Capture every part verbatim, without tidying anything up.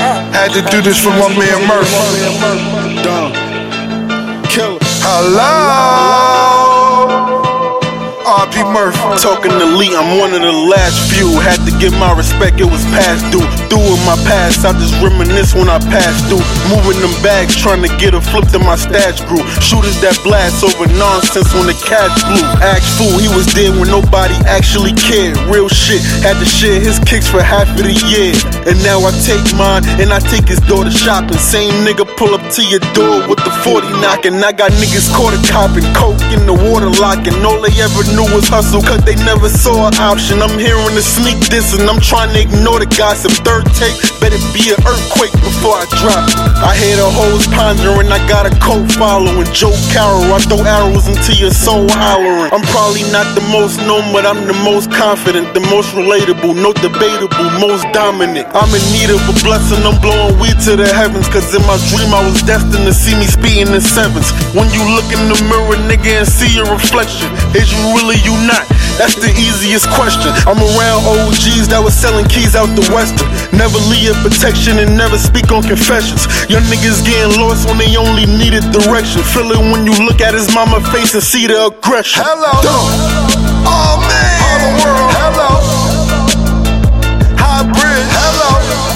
Had to do this for my man Murph. Hello, R P Murph. Talking to Lee, I'm one of the last few. Had to give my respect, it was past due. Through in my past, I just reminisce when I pass through. Moving them bags, trying to get a flip to my stash grew. Shooters that blast over nonsense when the cash blew. Act fool, he was there when nobody actually cared. Real shit, had to share his kicks for half of the year. And now I take mine, and I take his daughter shopping. Same nigga pull up to your door with the forty knocking. I got niggas quarter copping, coke in the water locking. All they ever knew was hustle, cause they never saw an option. I'm hearing the sneak diss and I'm trying to ignore the gossip. Third take, better be an earthquake before I drop. I hear the hoes pondering, I got a cult following. Joe Carroll, I throw arrows into your soul hollering. I'm probably not the most known, but I'm the most confident, the most relatable, no debatable, most dominant. I'm in need of a blessing, I'm blowing weed to the heavens. Cause in my dream I was destined to see me speeding in sevens. When you look in the mirror, nigga, and see your reflection, is you really you not? That's the easiest question. I'm around O Gs that was selling keys out the western. Never leave protection and never speak on confessions. Young niggas getting lost when they only needed direction. Feel it when you look at his mama face and see the aggression. Hello, oh man, all the world. Hello, High Bridge. Hello,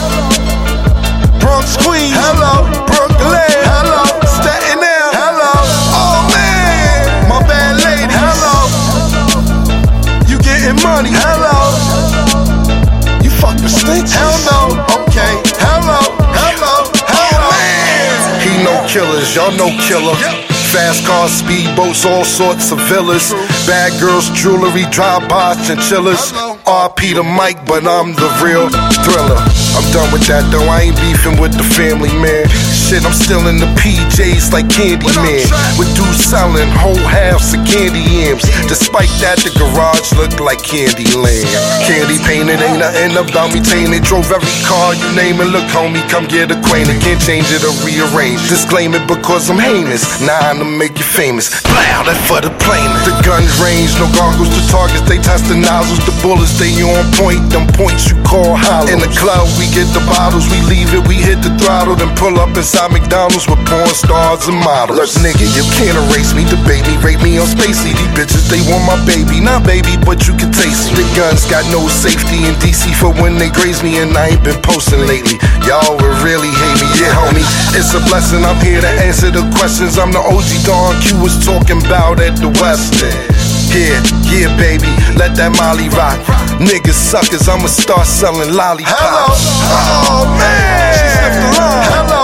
Bronx Queens. Hello, Brooklyn. Hello, Staten Island. Hello, oh man, my bad lady. Hello, you getting money. Hello, you fuck with stinks. Hell no, okay. Hello, hello, hello. Man. He no killers, y'all no killer. Fast cars, speedboats, all sorts of villas. Bad girls, jewelry, drive-bys, chinchillas. R P the mic, but I'm the real thriller. I'm done with that though, I ain't beefing with the family, man. Shit, I'm still in the P Js like Candyman. With dudes selling whole halves of candy yams. Despite that, the garage looked like Candyland. Candy painted, ain't nothing about me tainted. Drove every car, you name it, look homie, come get acquainted. Can't change it or rearrange. Disclaim it because I'm heinous. Nah, to make you famous. Blow, that for the plainest. The guns range, no goggles to targets. They test the nozzles, the bullets, they on point. Them points you call hollow. In the club, we get the bottles, we leave it, we hit the throttle, then pull up inside McDonald's with porn stars and models. Look, nigga, you can't erase me, debate me, rate me on Spacey. These bitches, they want my baby, not baby, but you can taste me. The guns got no safety in D C for when they graze me, and I ain't been posting lately. Y'all would really hate me, yeah, homie. It's a blessing, I'm here to answer the questions. I'm the O G Don Q was talking about at the West End. Yeah, yeah, baby, let that Molly rock. Niggas suckers, I'ma start selling lollipops. Hello, oh man, she slipped the line. Hello,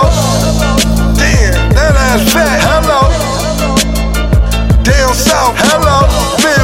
damn, that ass fat. Hello, down south. Hello, man.